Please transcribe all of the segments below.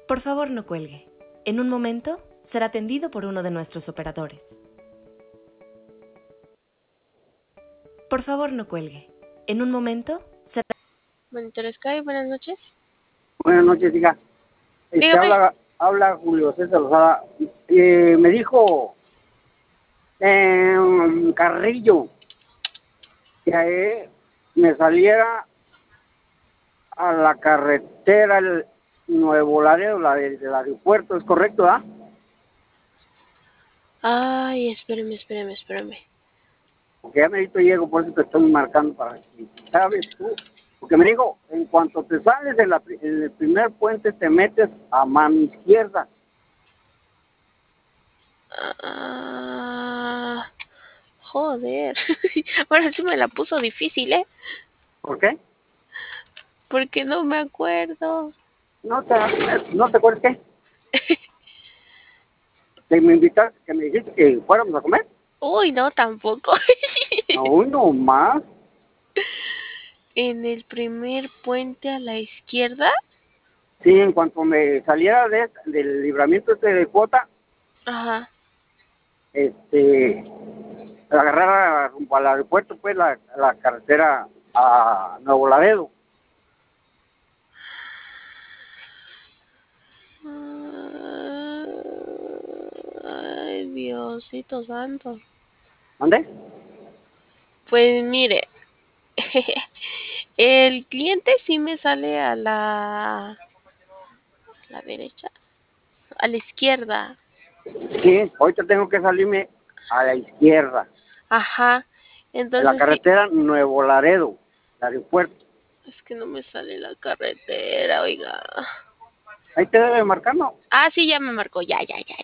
Por favor, no cuelgue. En un momento será atendido por uno de nuestros operadores. Por favor, no cuelgue. En un momento será... Monitor Sky, buenas noches. Buenas noches, hija. Dígame. Habla Julio César Lozada. Me dijo Carrillo que me saliera a la carretera el Nuevo Laredo, la del aeropuerto, ¿es correcto, ah? Ay, espérame. Porque ya me llego, por eso te estoy marcando para que sabes tú. Porque me dijo, en cuanto te sales en el primer puente, te metes a mano izquierda. Joder. Ahora sí me la puso difícil, ¿eh? ¿Por qué? Porque no me acuerdo. ¿No te acuerdas qué? Que me invitaste, que me dijiste que fuéramos a comer. Uy, no, tampoco. No, no más. En el primer puente a la izquierda. Sí, en cuanto me saliera del libramiento de cuota, Ajá. agarrar rumbo al aeropuerto, pues la carretera a Nuevo Laredo. Ay, Diosito santo. ¿Dónde? Pues mire, el cliente sí me sale a la derecha, a la izquierda. Sí, ahorita tengo que salirme a la izquierda, Ajá. en la Entonces sí, carretera Nuevo Laredo, el aeropuerto. es que no me sale la carretera, oiga. Ahí te debe marcar, ¿no? Ah, sí, ya me marcó, ya.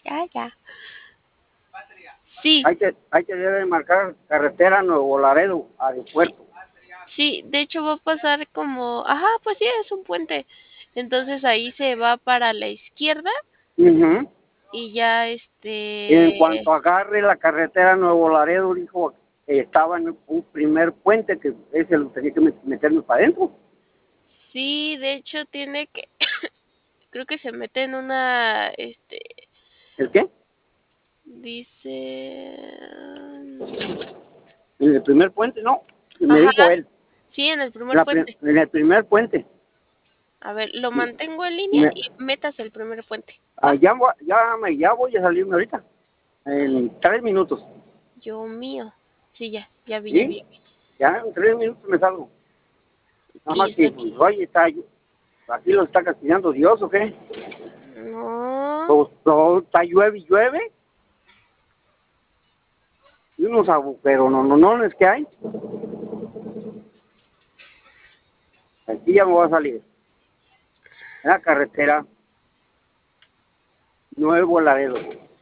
Sí, Ahí te debe marcar carretera Nuevo Laredo, sí, aeropuerto. sí, de hecho va a pasar como, ajá, pues sí, es un puente. Entonces ahí se va para la izquierda Uh-huh. y ya En cuanto agarre la carretera Nuevo Laredo, dijo, estaba en un primer puente que ese lo tenía que meterme para adentro. sí, de hecho tiene que, creo que se mete en una, ¿El qué? dice, En el primer puente, no. Me ajá, dijo él. sí, en el primer puente. En el primer puente. A ver, lo mantengo en línea Me, y metas el primer puente. ¿Va? ya voy a salirme ahorita. En 3 minutos. Dios mío. Sí, ya ¿Sí? vi. Ya en 3 minutos me salgo. Nada Y más eso que, aquí. pues, oye, aquí lo está castigando Dios, ¿o qué? No. Todo está llueve y llueve. Y unos agujeros, no, es que hay. Aquí ya me voy a salir. En la carretera Nuevo Laredo.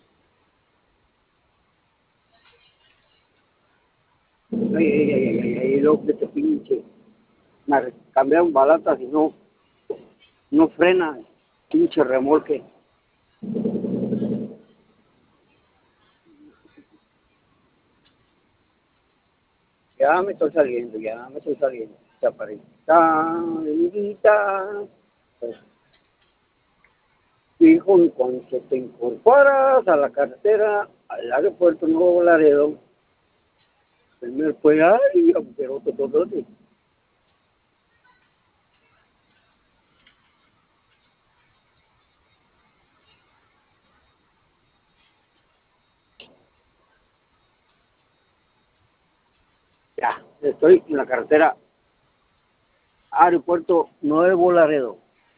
Ay, lo que te pinche. Me cambiaron balatas y no frena, pinche remolque. Ya me estoy saliendo, chaparrita, amiguita. Hijo, en cuanto te incorporas a la carretera, al aeropuerto Nuevo Laredo, primer pues, ay, pero todo. Ya, estoy en la carretera Aeropuerto Nuevo Laredo.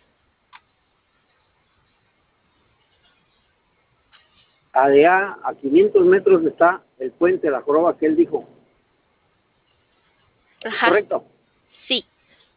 Allá a 500 metros está el puente de la Joroba que él dijo. ¿Es Ajá. correcto? Sí.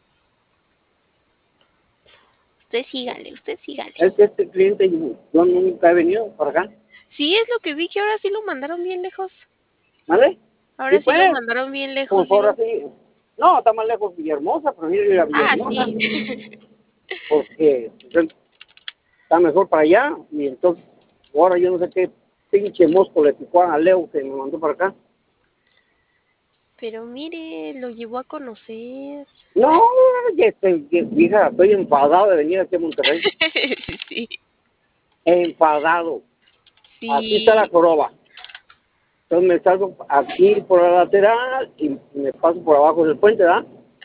Usted sígale. Es que este cliente, yo nunca he venido por acá. Sí, es lo que vi, que ahora sí lo mandaron bien lejos. ¿Vale? Sí, Ahora sí lo pues, mandaron bien lejos, pues ahora digo. sí. No, está más lejos Villahermosa, prefiero ir a Ah, Villahermosa, sí. porque pues, está mejor para allá. Y entonces, ahora yo no sé qué pinche mosco le picó a Leo que me mandó para acá. Pero mire, lo llevó a conocer. No, hija, estoy enfadado de venir aquí a Monterrey. Sí, Enfadado. Aquí está la sí. joroba. Entonces me salgo aquí por la lateral y me paso por abajo del puente, ¿verdad?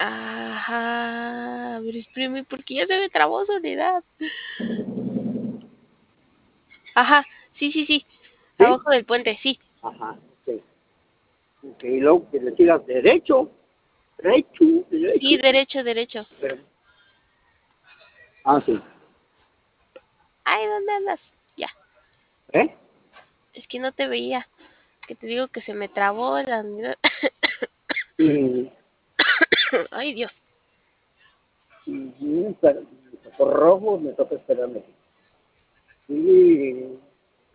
Ajá. Pero espérame, porque ya se me trabó Soledad. Ajá, sí, sí, sí. ¿Sí? Abajo del puente, sí. Ajá, sí. Ok, y luego que le sigas derecho, Sí, derecho. derecho, derecho. Ah, sí. Ay, ¿dónde andas? Ya. ¿Eh? Es que no te veía. Que te digo que se me trabó la... Mm, Ay, Dios. pero por rojo me toca esperarme. Sí.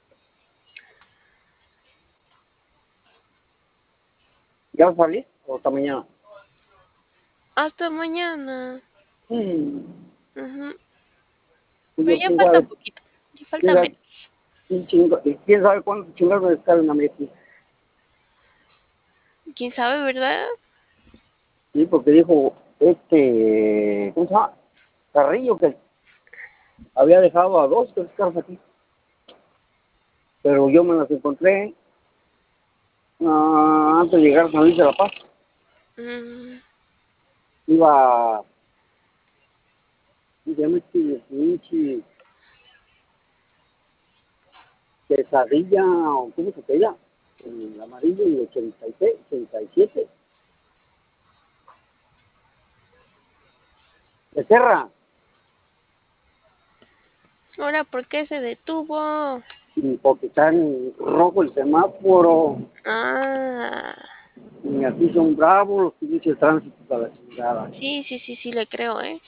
¿Ya vas a salir? ¿O hasta mañana? Hasta mañana. Mm, Ujú. pues Pero yo, ya quién falta sabe, poquito. Ya falta menos. quién sabe cuántos chingados me descargan a mí aquí. ¿Quién sabe, verdad? Sí, porque dijo ¿cómo se llama? Carrillo, que había dejado a dos tres carros aquí. Pero yo me las encontré antes de llegar a San Luis de la Paz. Mm, Iba, ¿cómo se llama este pinche quesadilla o cómo se pega? El amarillo y 86, 87. Becerra, Ahora, ¿por qué se detuvo? porque está en rojo el semáforo. Ah, Y aquí son bravos los pinches tránsitos a la chingada. sí, sí, sí, sí, le creo, ¿eh?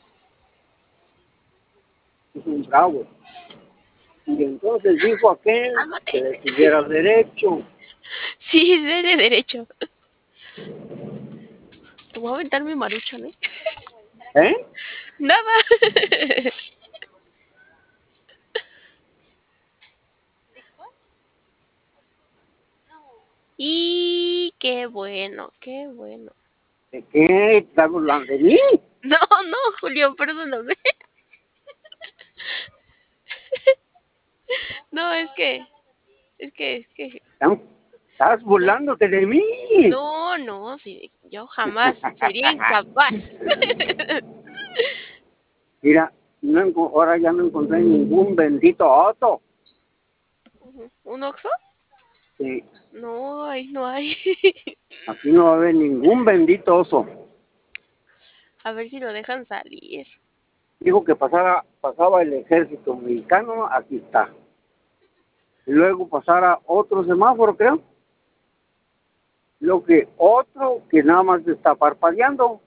Aquí son bravos. Y entonces dijo aquel que ¡Cálmate! le siguiera derecho. Sí, de derecho. Te voy a aventar mi maruchan, ¿eh? ¿Eh? Nada. Y qué bueno, qué bueno. ¿De qué? ¿Estás hablando de mí? No, no, Julio, perdóname. No, es que. ¿Estás burlándote de mí? No, no, sí, yo jamás sería incapaz. Mira, ahora ya no encontré ningún bendito oso. ¿Un oxo? Sí, No, ahí no hay. aquí no va a haber ningún bendito oso. A ver si lo dejan salir. Dijo que pasaba el ejército mexicano, aquí está. Y luego pasara otro semáforo, creo. Lo que otro que nada más está parpadeando.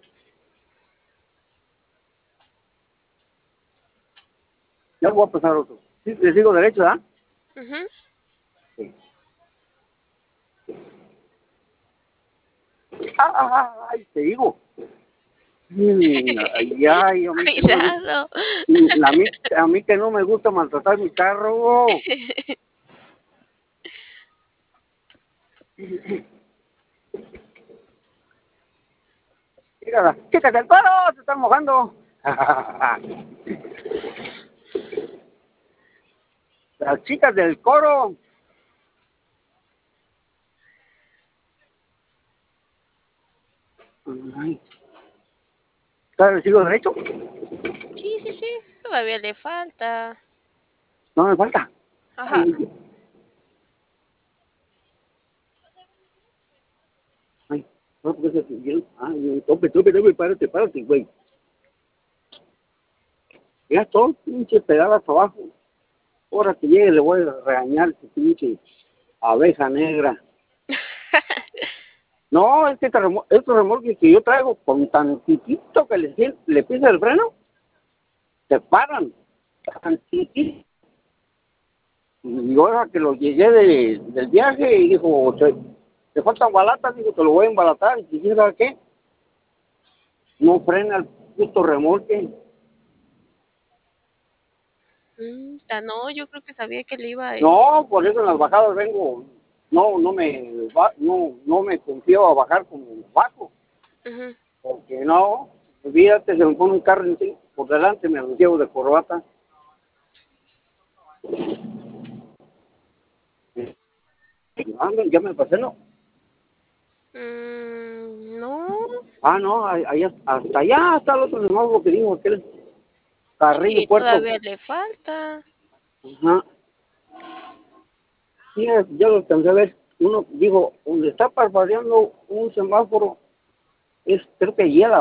Ya voy a pasar otro. Sí, le sigo derecho, ¿verdad? Ujú. Sí. Ay, te digo. Ay, ay, a mí que no me gusta. Cuidado. A mí que no me gusta maltratar mi carro. Mírala, chécate el paro, se están mojando. Las chicas del coro. Ay, ¿sabes? ¿Sigo derecho? Sí, sí, sí. Todavía le falta. No me falta. Ajá. Ay, ay, no, porque se siguieron. Ay, tope, párate, güey. Ya todo pinche pedadas abajo. Ahora que llegue le voy a regañar ese pinche abeja negra. No, es que estos remolques que yo traigo, con tantitito que le pisa el freno, se paran. Tantitito. Y ahora que lo llegué del viaje y dijo, te faltan balatas, digo, te lo voy a embalatar. Y quién sabe qué, no frena el puto remolque. No, yo creo que sabía que le iba a... No, por eso en las bajadas vengo. no me confío a bajar como bajo, Ujú. porque no, olvídate, se me pone un carro por delante, me lo llevo de corbata. Ya me pasé, ¿no? No. No, hasta allá está el otro semáforo que dijo aquel Carrillo Sí, Puerto. todavía le falta. Ajá. Sí, yo lo alcancé a ver. Uno dijo, donde está parpadeando un semáforo, creo que allí a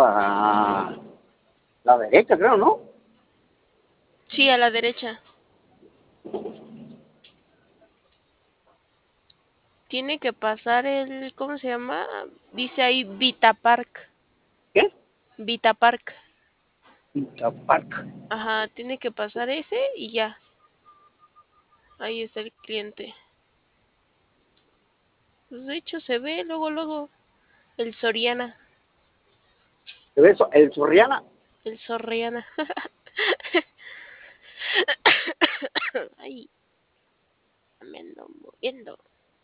la derecha, creo, ¿no? Sí, a la derecha. Tiene que pasar el, ¿cómo se llama? Dice ahí Vita Park. ¿Qué? Vita Park. La Park. Ajá, tiene que pasar ese y ya. Ahí está el cliente. Pues de hecho se ve luego el Soriana. ¿Se ve eso? El Soriana. El Soriana. Ay, me ando muriendo.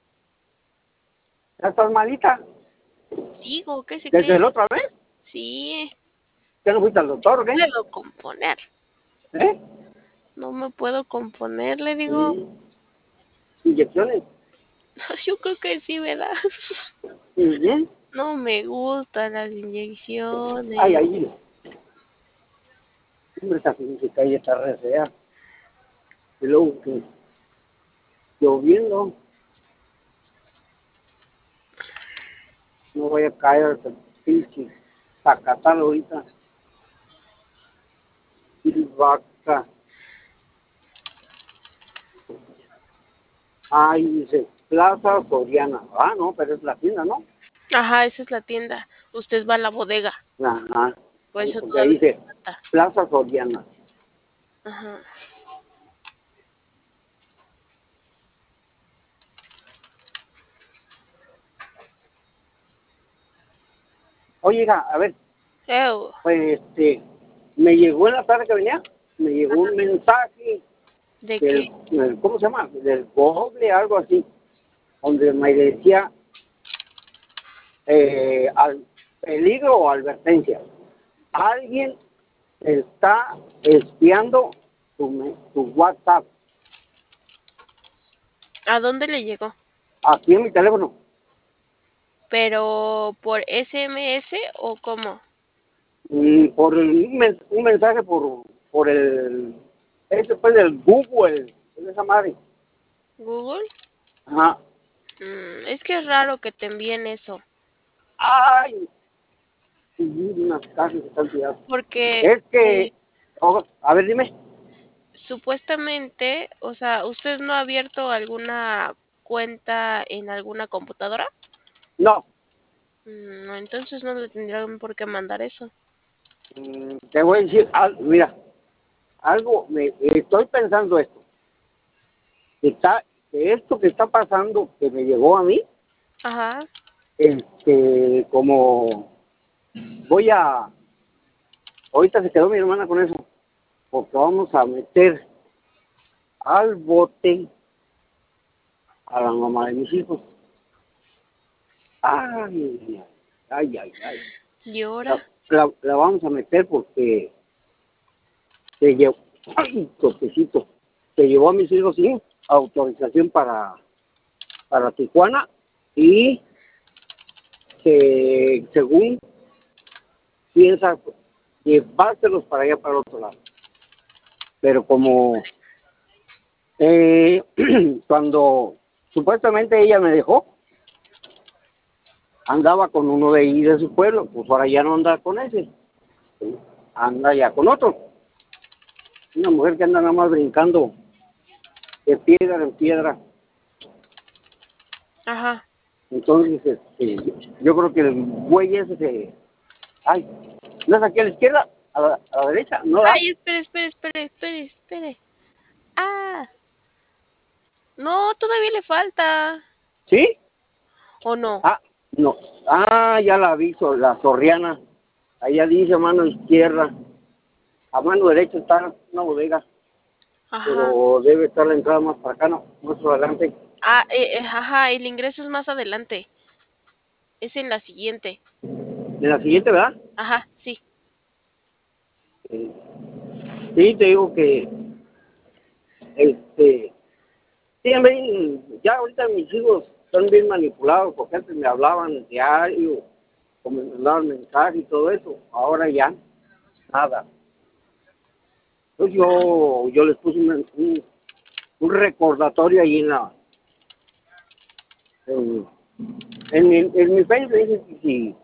¿Ya estás malita? Digo, ¿qué se ¿Desde cree? la otra vez? Sí, ¿Ya no fuiste al doctor o qué? puedo componer. ¿Eh? No me puedo componer, le digo. Inyecciones. Yo creo que sí, ¿verdad? Ujú. No me gustan las Ay, inyecciones. ahí. Hombre, esta física ahí está re fea. Y luego que lloviendo, no voy a caer el pinche Zacatán ahorita. Y vaca. Ahí dice Plaza Soriana. No, pero es la tienda, ¿no? Ajá, esa es la tienda. Usted va a la bodega. Ajá. Por Ahí, eso porque ahí todavía dice le falta. Plaza Soriana. Ajá. Oye, hija, a ver, Ew. pues me llegó en la tarde que venía, me llegó un mensaje ¿De qué? ¿cómo se llama? Del Google, algo así, donde me decía al peligro o advertencia. Alguien está espiando tu WhatsApp ¿A dónde le llegó? aquí en mi teléfono. ¿Pero por SMS o cómo? Y por un mensaje por pues del Google, esa madre. ¿Google? Ajá. Es que es raro que te envíen eso. Ay, y unas cajas que están tiradas. Porque Es que, a ver, dime. supuestamente, o sea, ¿usted no ha abierto alguna cuenta en alguna computadora? No, No, entonces no le tendrían por qué mandar eso. te voy a decir, mira, estoy pensando esto. Que esto que está pasando, que me llegó a mí, Ajá. como ahorita se quedó mi hermana con eso, porque vamos a meter al bote a la mamá de mis hijos. Ay, ay, ay, ay. ¿Y ahora? La vamos a meter porque se llevó, ay, toquecito, se llevó a mis hijos sin autorización para Tijuana y según piensa llevárselos para allá, para el otro lado. Pero como cuando supuestamente ella me dejó, andaba con uno de ahí de su pueblo, pues ahora ya no anda con ese, anda ya con otro. Una mujer que anda nada más brincando de piedra en piedra. Ajá. Entonces, yo creo que el güey ese ay, ¿no es aquí a la izquierda? ¿A la derecha? ¿No da? Ay, espere. Ah, no, todavía le falta. ¿Sí? ¿O no? No. Ya la aviso, la Soriana. Allá dice mano izquierda. A mano derecha está una bodega, Ajá. pero debe estar la entrada más para acá, no, más para adelante. Ajá, el ingreso es más adelante. Es en la siguiente. En la siguiente, ¿verdad? Ajá, sí. Sí, te digo que, sí, ya ahorita mis hijos están bien manipulados, porque antes me hablaban diario, o me mandaban mensajes y todo eso. Ahora ya, nada. Entonces yo les puse un recordatorio ahí en, en mi Facebook, dice que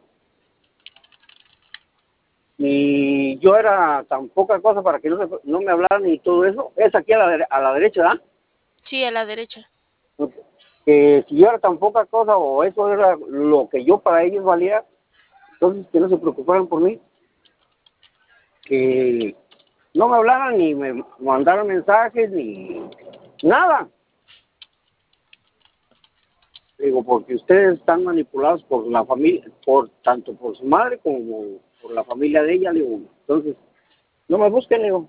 si yo era tan poca cosa para que no me hablaran y todo eso, es aquí a la derecha, ¿verdad? Sí, a la derecha. Que si yo era tan poca cosa o eso era lo que yo para ellos valía, entonces que no se preocuparan por mí, que no me hablaran ni me mandaran mensajes ni nada. Digo, porque ustedes están manipulados por la familia, tanto por su madre como por la familia de ella, digo, entonces no me busquen, digo,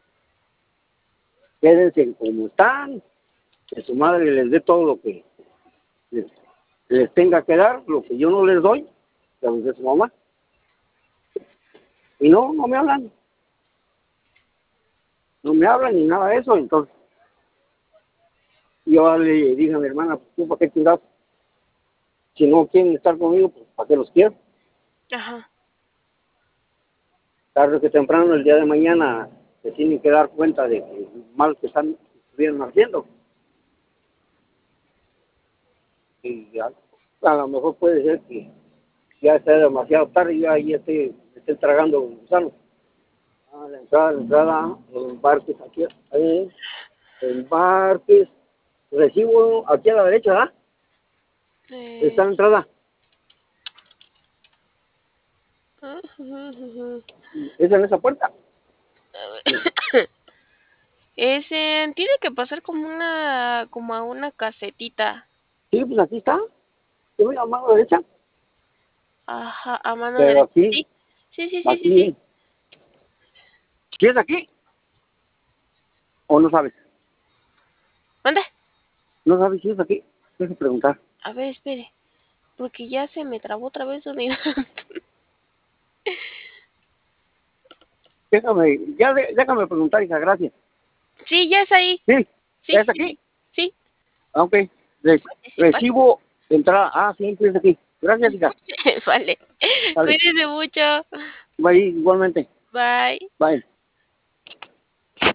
quédense como están, que su madre les dé todo lo que les, les tenga que dar, lo que yo no les doy, que los de su mamá. Y no me hablan, no me hablan ni nada de eso. Entonces yo le dije a mi hermana, pues tú para qué chingados, si no quieren estar conmigo, pues para qué los quiero. Ajá. Tarde que temprano, el día de mañana, se tienen que dar cuenta de que mal que estuvieron haciendo. Y ya, a lo mejor puede ser que ya sea demasiado tarde y yo ahí esté tragando gusanos. La entrada, el embarques aquí, ahí, embarques, recibo aquí a la derecha, ¿verdad? Está la entrada. Es en esa puerta. Tiene que pasar como a una casetita. Sí, pues aquí está. Yo voy a mano derecha. Ajá, a mano Pero derecha. aquí, Sí, sí, sí, sí, sí, sí. aquí, ¿sí es aquí? ¿O no sabes? ¿Mande? ¿No sabes si es aquí? Tienes que preguntar. A ver, espere. Porque ya se me trabó otra vez unidad. Déjame preguntar, hija, gracias. Sí, ya es ahí. Sí, Sí, ¿es sí, aquí? sí. Sí. Ah, ok. Participar. Recibo entrada. Ah, sí, es aquí. Gracias, hija. Vale. Vale. Cuídese mucho. Bye, igualmente. Bye. Bye.